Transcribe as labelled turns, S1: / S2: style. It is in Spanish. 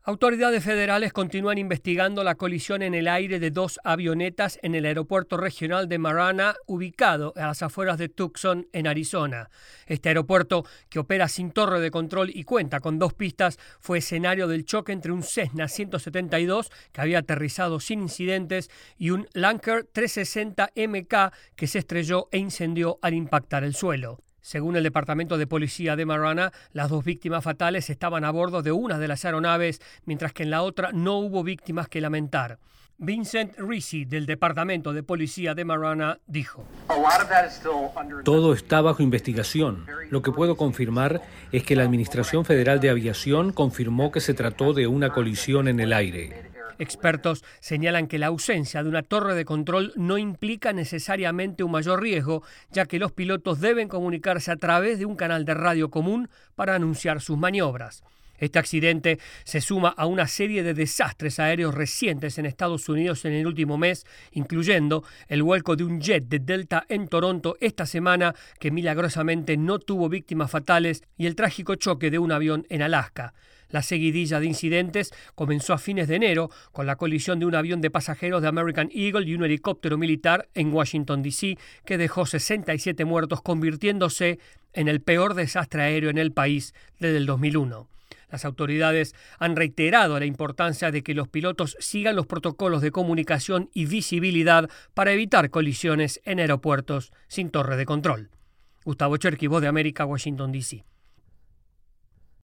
S1: Autoridades federales continúan investigando la colisión en el aire de dos avionetas en el aeropuerto regional de Marana, ubicado a las afueras de Tucson, en Arizona. Este aeropuerto, que opera sin torre de control y cuenta con dos pistas, fue escenario del choque entre un Cessna 172, que había aterrizado sin incidentes, y un Lancer 360 MK, que se estrelló e incendió al impactar el suelo. Según el Departamento de Policía de Marana, las dos víctimas fatales estaban a bordo de una de las aeronaves, mientras que en la otra no hubo víctimas que lamentar. Vincent Risi, del Departamento de Policía de Marana, dijo:
S2: Todo está bajo investigación. Lo que puedo confirmar es que la Administración Federal de Aviación confirmó que se trató de una colisión en el aire.
S1: Expertos señalan que la ausencia de una torre de control no implica necesariamente un mayor riesgo, ya que los pilotos deben comunicarse a través de un canal de radio común para anunciar sus maniobras. Este accidente se suma a una serie de desastres aéreos recientes en Estados Unidos en el último mes, incluyendo el vuelco de un jet de Delta en Toronto esta semana, que milagrosamente no tuvo víctimas fatales, y el trágico choque de un avión en Alaska. La seguidilla de incidentes comenzó a fines de enero con la colisión de un avión de pasajeros de American Eagle y un helicóptero militar en Washington, D.C., que dejó 67 muertos, convirtiéndose en el peor desastre aéreo en el país desde el 2001. Las autoridades han reiterado la importancia de que los pilotos sigan los protocolos de comunicación y visibilidad para evitar colisiones en aeropuertos sin torre de control. Gustavo Cherky, Voz de América, Washington, D.C.